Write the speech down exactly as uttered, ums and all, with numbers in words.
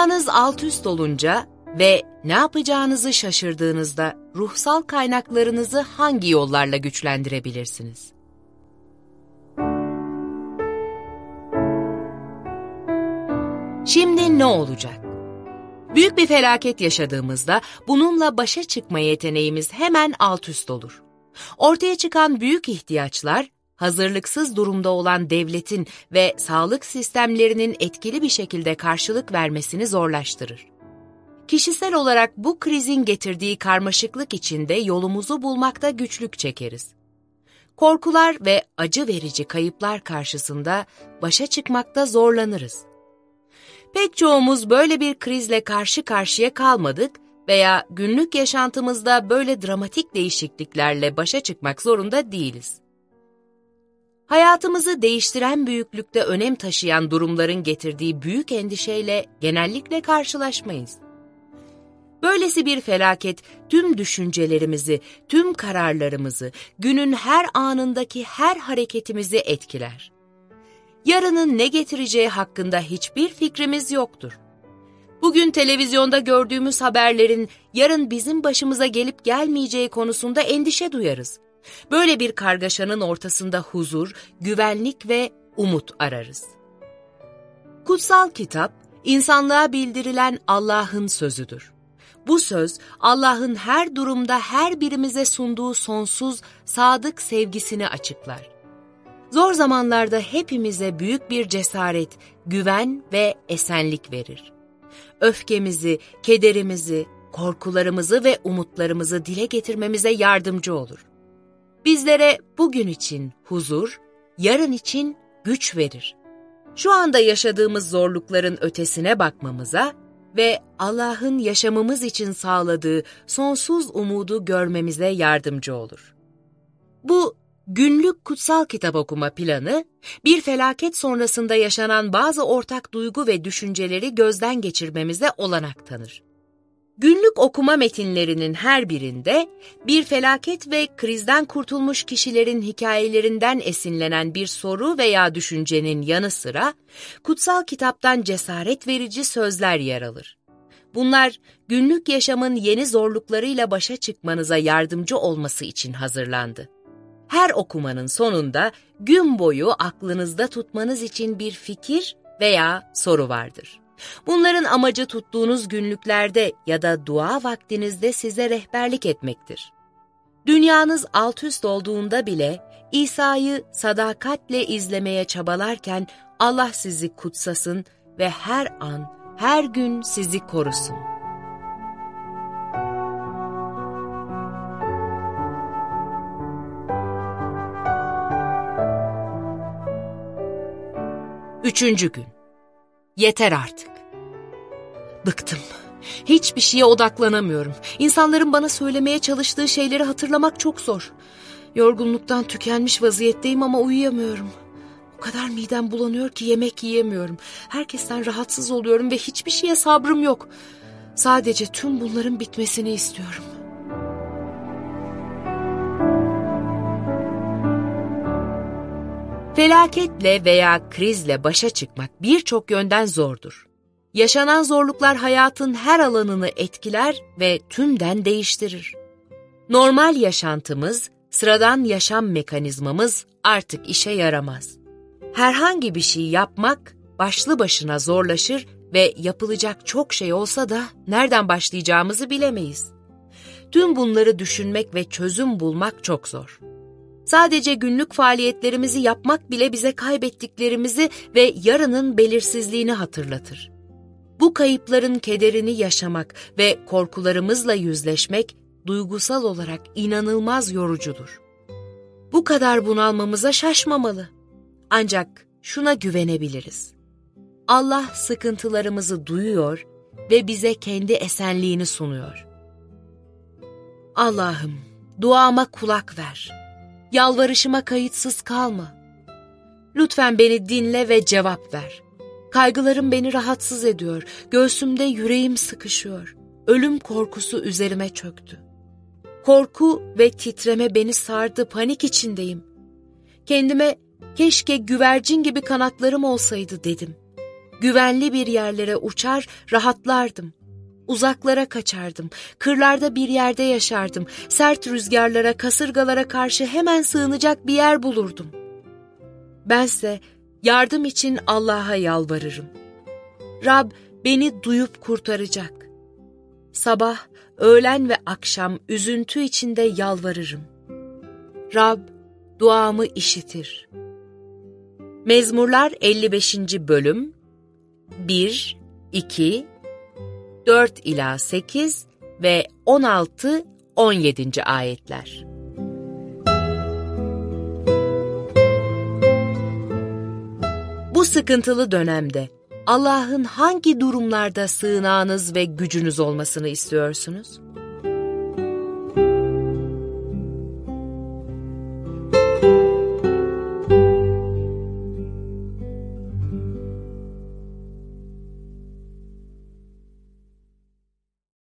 Dünyanız alt üst olunca ve ne yapacağınızı şaşırdığınızda ruhsal kaynaklarınızı hangi yollarla güçlendirebilirsiniz? Şimdi ne olacak? Büyük bir felaket yaşadığımızda bununla başa çıkma yeteneğimiz hemen alt üst olur. Ortaya çıkan büyük ihtiyaçlar, hazırlıksız durumda olan devletin ve sağlık sistemlerinin etkili bir şekilde karşılık vermesini zorlaştırır. Kişisel olarak bu krizin getirdiği karmaşıklık içinde yolumuzu bulmakta güçlük çekeriz. Korkular ve acı verici kayıplar karşısında başa çıkmakta zorlanırız. Pek çoğumuz böyle bir krizle karşı karşıya kalmadık veya günlük yaşantımızda böyle dramatik değişikliklerle başa çıkmak zorunda değiliz. Hayatımızı değiştiren büyüklükte önem taşıyan durumların getirdiği büyük endişeyle genellikle karşılaşmayız. Böylesi bir felaket tüm düşüncelerimizi, tüm kararlarımızı, günün her anındaki her hareketimizi etkiler. Yarının ne getireceği hakkında hiçbir fikrimiz yoktur. Bugün televizyonda gördüğümüz haberlerin yarın bizim başımıza gelip gelmeyeceği konusunda endişe duyarız. Böyle bir kargaşanın ortasında huzur, güvenlik ve umut ararız. Kutsal kitap, insanlığa bildirilen Allah'ın sözüdür. Bu söz, Allah'ın her durumda her birimize sunduğu sonsuz, sadık sevgisini açıklar. Zor zamanlarda hepimize büyük bir cesaret, güven ve esenlik verir. Öfkemizi, kederimizi, korkularımızı ve umutlarımızı dile getirmemize yardımcı olur. Bizlere bugün için huzur, yarın için güç verir. Şu anda yaşadığımız zorlukların ötesine bakmamıza ve Allah'ın yaşamımız için sağladığı sonsuz umudu görmemize yardımcı olur. Bu günlük kutsal kitap okuma planı, bir felaket sonrasında yaşanan bazı ortak duygu ve düşünceleri gözden geçirmemize olanak tanır. Günlük okuma metinlerinin her birinde bir felaket ve krizden kurtulmuş kişilerin hikayelerinden esinlenen bir soru veya düşüncenin yanı sıra kutsal kitaptan cesaret verici sözler yer alır. Bunlar günlük yaşamın yeni zorluklarıyla başa çıkmanıza yardımcı olması için hazırlandı. Her okumanın sonunda gün boyu aklınızda tutmanız için bir fikir veya soru vardır. Bunların amacı tuttuğunuz günlüklerde ya da dua vaktinizde size rehberlik etmektir. Dünyanız alt üst olduğunda bile İsa'yı sadakatle izlemeye çabalarken Allah sizi kutsasın ve her an, her gün sizi korusun. Üçüncü gün. Yeter artık. Bıktım. Hiçbir şeye odaklanamıyorum. İnsanların bana söylemeye çalıştığı şeyleri hatırlamak çok zor. Yorgunluktan tükenmiş vaziyetteyim ama uyuyamıyorum. O kadar midem bulanıyor ki yemek yiyemiyorum. Herkesten rahatsız oluyorum ve hiçbir şeye sabrım yok. Sadece tüm bunların bitmesini istiyorum. Felaketle veya krizle başa çıkmak birçok yönden zordur. Yaşanan zorluklar hayatın her alanını etkiler ve tümden değiştirir. Normal yaşantımız, sıradan yaşam mekanizmamız artık işe yaramaz. Herhangi bir şey yapmak başlı başına zorlaşır ve yapılacak çok şey olsa da nereden başlayacağımızı bilemeyiz. Tüm bunları düşünmek ve çözüm bulmak çok zor. Sadece günlük faaliyetlerimizi yapmak bile bize kaybettiklerimizi ve yarının belirsizliğini hatırlatır. Bu kayıpların kederini yaşamak ve korkularımızla yüzleşmek duygusal olarak inanılmaz yorucudur. Bu kadar bunalmamıza şaşmamalı. Ancak şuna güvenebiliriz. Allah sıkıntılarımızı duyuyor ve bize kendi esenliğini sunuyor. Allah'ım, duama kulak ver. Yalvarışıma kayıtsız kalma. Lütfen beni dinle ve cevap ver. Kaygılarım beni rahatsız ediyor. Göğsümde yüreğim sıkışıyor. Ölüm korkusu üzerime çöktü. Korku ve titreme beni sardı, panik içindeyim. Kendime keşke güvercin gibi kanatlarım olsaydı dedim. Güvenli bir yerlere uçar, rahatlardım. Uzaklara kaçardım, kırlarda bir yerde yaşardım, sert rüzgarlara, kasırgalara karşı hemen sığınacak bir yer bulurdum. Bense yardım için Allah'a yalvarırım. Rab beni duyup kurtaracak. Sabah, öğlen ve akşam üzüntü içinde yalvarırım. Rab duamı işitir. Mezmurlar elli beşinci bölüm bir, iki, dört ila sekiz ve on altı on yedinci ayetler. Bu sıkıntılı dönemde Allah'ın hangi durumlarda sığınağınız ve gücünüz olmasını istiyorsunuz?